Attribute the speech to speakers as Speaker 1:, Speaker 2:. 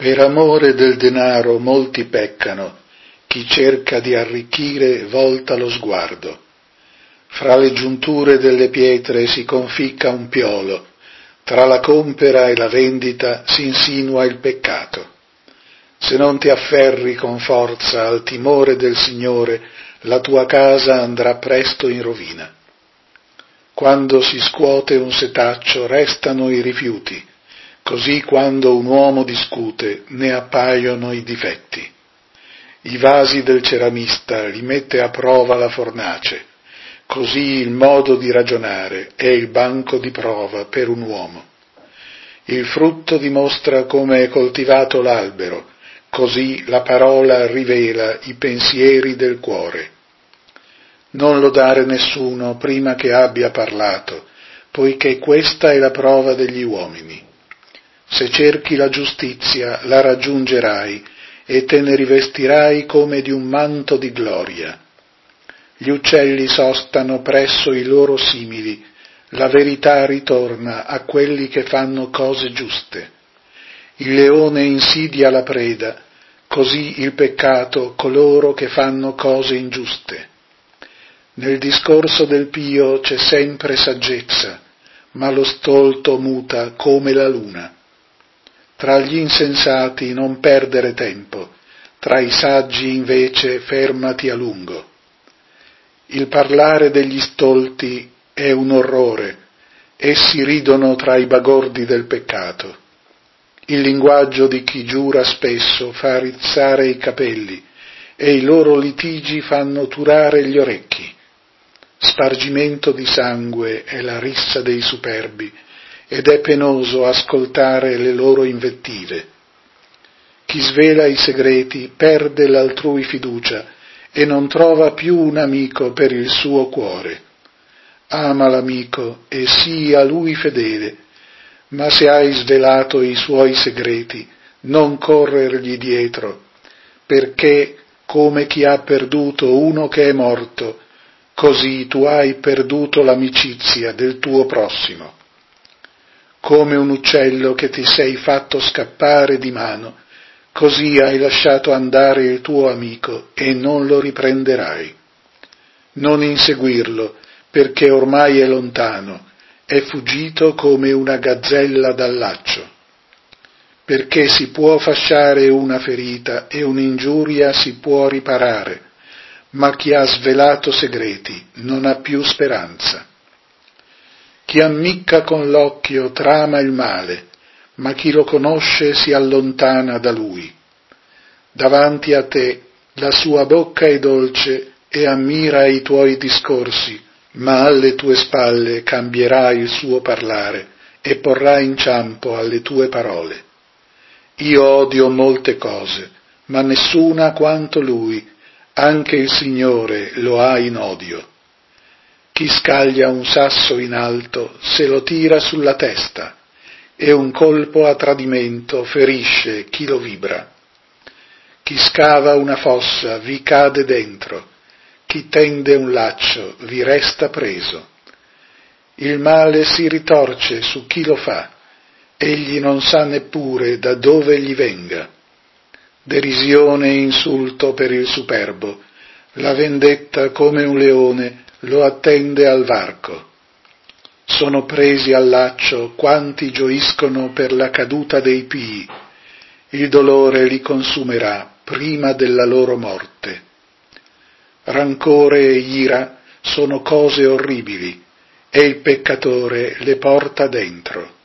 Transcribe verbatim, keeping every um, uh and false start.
Speaker 1: Per amore del denaro molti peccano, chi cerca di arricchire volta lo sguardo. Fra le giunture delle pietre si conficca un piolo, tra la compera e la vendita si insinua il peccato. Se non ti afferri con forza al timore del Signore, la tua casa andrà presto in rovina. Quando si scuote un setaccio restano i rifiuti, così quando un uomo discute ne appaiono i difetti. I vasi del ceramista li mette a prova la fornace, così il modo di ragionare è il banco di prova per un uomo. Il frutto dimostra come è coltivato l'albero, così la parola rivela i pensieri del cuore. Non lodare nessuno prima che abbia parlato, poiché questa è la prova degli uomini. Se cerchi la giustizia, la raggiungerai e te ne rivestirai come di un manto di gloria. Gli uccelli sostano presso i loro simili, la verità ritorna a quelli che fanno cose giuste. Il leone insidia la preda, così il peccato coloro che fanno cose ingiuste. Nel discorso del pio c'è sempre saggezza, ma lo stolto muta come la luna. Tra gli insensati non perdere tempo, tra i saggi invece fermati a lungo. Il parlare degli stolti è un orrore, essi ridono tra i bagordi del peccato. Il linguaggio di chi giura spesso fa rizzare i capelli e i loro litigi fanno turare gli orecchi. Spargimento di sangue è la rissa dei superbi ed è penoso ascoltare le loro invettive. Chi svela i segreti perde l'altrui fiducia e non trova più un amico per il suo cuore. Ama l'amico e sii a lui fedele, ma se hai svelato i suoi segreti, non corrergli dietro, perché come chi ha perduto uno che è morto, così tu hai perduto l'amicizia del tuo prossimo. Come un uccello che ti sei fatto scappare di mano, così hai lasciato andare il tuo amico e non lo riprenderai. Non inseguirlo, perché ormai è lontano, è fuggito come una gazzella dal laccio. Perché si può fasciare una ferita e un'ingiuria si può riparare, ma chi ha svelato segreti non ha più speranza. Chi ammicca con l'occhio trama il male, ma chi lo conosce si allontana da lui. Davanti a te la sua bocca è dolce e ammira i tuoi discorsi, ma alle tue spalle cambierà il suo parlare e porrà inciampo alle tue parole. Io odio molte cose, ma nessuna quanto lui, anche il Signore lo ha in odio. Chi scaglia un sasso in alto se lo tira sulla testa, e un colpo a tradimento ferisce chi lo vibra. Chi scava una fossa vi cade dentro, chi tende un laccio vi resta preso. Il male si ritorce su chi lo fa, egli non sa neppure da dove gli venga. Derisione e insulto per il superbo, la vendetta come un leone lo attende al varco. Sono presi al laccio quanti gioiscono per la caduta dei pii, il dolore li consumerà prima della loro morte. Rancore e ira sono cose orribili, e il peccatore le porta dentro.